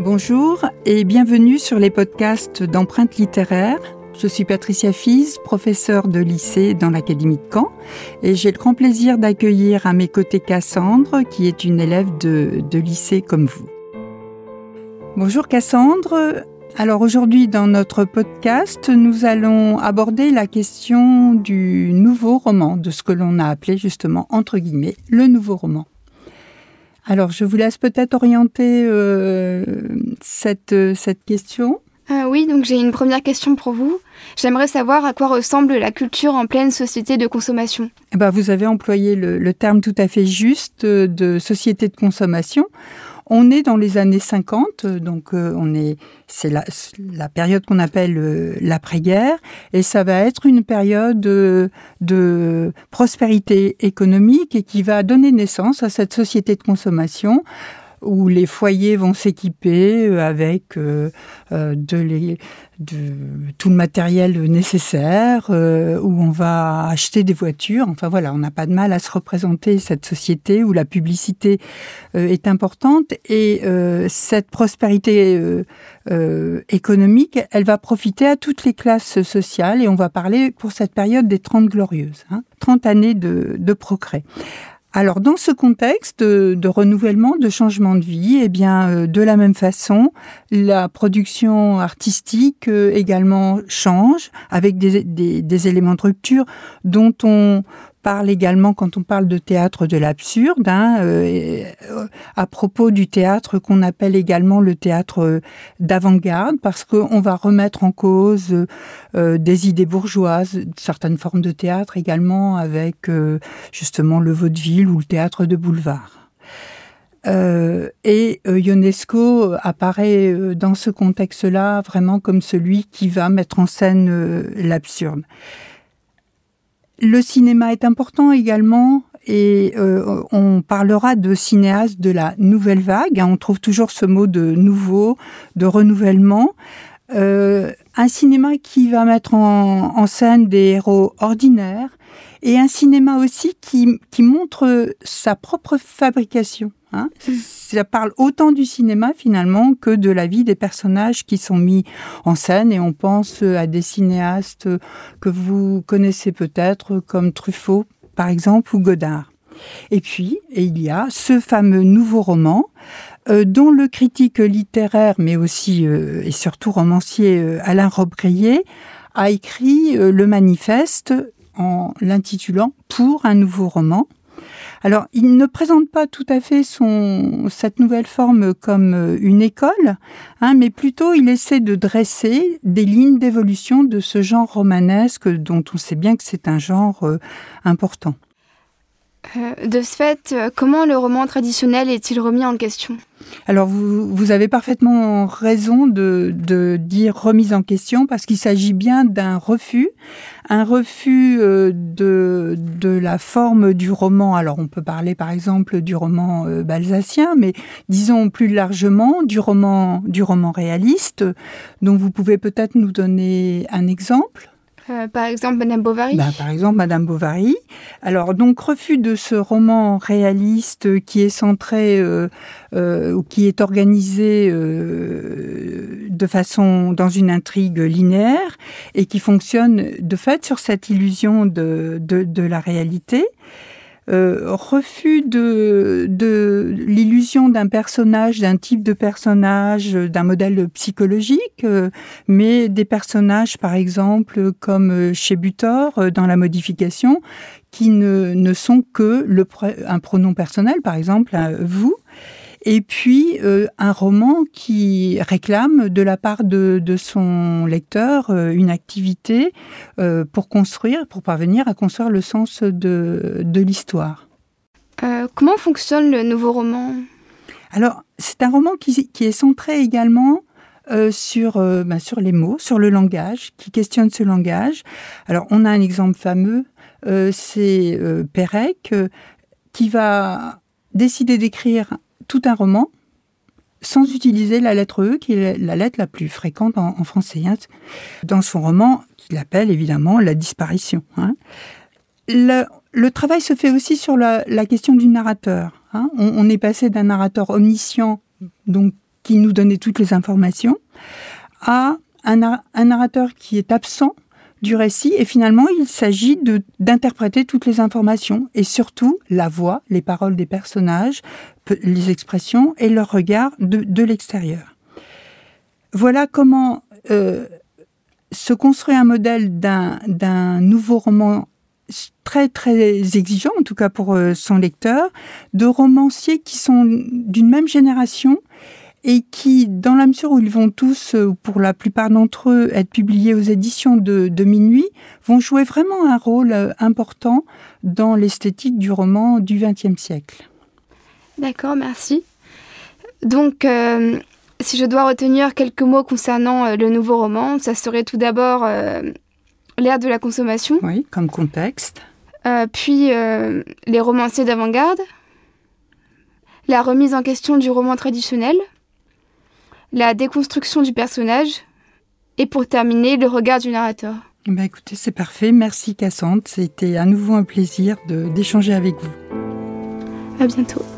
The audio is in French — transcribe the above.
Bonjour et bienvenue sur les podcasts d'Empreintes littéraires. Je suis Patricia Fies, professeure de lycée dans l'Académie de Caen et j'ai le grand plaisir d'accueillir à mes côtés Cassandre qui est une élève de lycée comme vous. Bonjour Cassandre. Alors aujourd'hui dans notre podcast, nous allons aborder la question du nouveau roman, de ce que l'on a appelé justement entre guillemets le nouveau roman. Alors, je vous laisse peut-être orienter cette question. Oui, donc j'ai une première question pour vous. J'aimerais savoir à quoi ressemble la culture en pleine société de consommation. Vous avez employé le terme tout à fait juste de société de consommation. On est dans les années 50, donc c'est la période qu'on appelle l'après-guerre, et ça va être une période de prospérité économique et qui va donner naissance à cette société de consommation où les foyers vont s'équiper avec tout le matériel nécessaire, où on va acheter des voitures. Enfin voilà, on n'a pas de mal à se représenter cette société où la publicité est importante. Et cette prospérité économique, elle va profiter à toutes les classes sociales. Et on va parler pour cette période des 30 glorieuses, 30 années de progrès. Alors, dans ce contexte de renouvellement, de changement de vie, de la même façon, la production artistique également change avec des éléments de rupture dont on parle également quand on parle de théâtre de l'absurde, à propos du théâtre qu'on appelle également le théâtre d'avant-garde, parce qu'on va remettre en cause des idées bourgeoises, certaines formes de théâtre également, avec justement le vaudeville ou le théâtre de boulevard. Ionesco apparaît dans ce contexte-là vraiment comme celui qui va mettre en scène l'absurde. Le cinéma est important également et on parlera de cinéastes de la nouvelle vague. On trouve toujours ce mot de nouveau, de renouvellement. Un cinéma qui va mettre en scène des héros ordinaires et un cinéma aussi qui montre sa propre fabrication. Ça parle autant du cinéma finalement que de la vie des personnages qui sont mis en scène et on pense à des cinéastes que vous connaissez peut-être comme Truffaut par exemple ou Godard. Et puis il y a ce fameux nouveau roman dont le critique littéraire mais aussi et surtout romancier Alain Robbe-Grillet a écrit le manifeste en l'intitulant « Pour un nouveau roman ». Alors, il ne présente pas tout à fait cette nouvelle forme comme une école, mais plutôt il essaie de dresser des lignes d'évolution de ce genre romanesque dont on sait bien que c'est un genre important. De ce fait, comment le roman traditionnel est-il remis en question ? Alors, vous avez parfaitement raison de dire remise en question parce qu'il s'agit bien d'un refus, de la forme du roman. Alors, on peut parler par exemple du roman balzacien, mais disons plus largement du roman réaliste, dont vous pouvez peut-être nous donner un exemple. Par exemple, Madame Bovary. Par exemple, Madame Bovary. Alors, donc, refus de ce roman réaliste qui est centré ou qui est organisé de façon dans une intrigue linéaire et qui fonctionne de fait sur cette illusion de la réalité. Refus de l'illusion d'un personnage, d'un type de personnage, d'un modèle psychologique, mais des personnages, par exemple, comme chez Butor, dans La Modification, qui ne sont que un pronom personnel, par exemple, vous. Et puis, un roman qui réclame de la part de son lecteur une activité pour parvenir à construire le sens de l'histoire. Comment fonctionne le nouveau roman ? Alors, c'est un roman qui est centré également sur les mots, sur le langage, qui questionne ce langage. Alors, on a un exemple fameux, c'est Perec, qui va décider d'écrire tout un roman sans utiliser la lettre E, qui est la lettre la plus fréquente en français. Dans son roman, qu'il appelle évidemment La disparition. Le travail se fait aussi sur la question du narrateur. On est passé d'un narrateur omniscient, donc qui nous donnait toutes les informations, à un narrateur qui est absent du récit, et finalement, il s'agit d'interpréter toutes les informations, et surtout la voix, les paroles des personnages, les expressions et leur regard de l'extérieur. Voilà comment se construit un modèle d'un nouveau roman très très exigeant, en tout cas pour son lecteur, de romanciers qui sont d'une même génération et qui, dans la mesure où ils vont tous, pour la plupart d'entre eux, être publiés aux éditions de Minuit, vont jouer vraiment un rôle important dans l'esthétique du roman du XXe siècle. D'accord, merci. Donc, si je dois retenir quelques mots concernant le nouveau roman, ça serait tout d'abord l'ère de la consommation. Oui, comme contexte. Puis les romanciers d'avant-garde, la remise en question du roman traditionnel, la déconstruction du personnage, et pour terminer, le regard du narrateur. Écoutez, c'est parfait. Merci Cassandre. C'était à nouveau un plaisir d'échanger avec vous. À bientôt.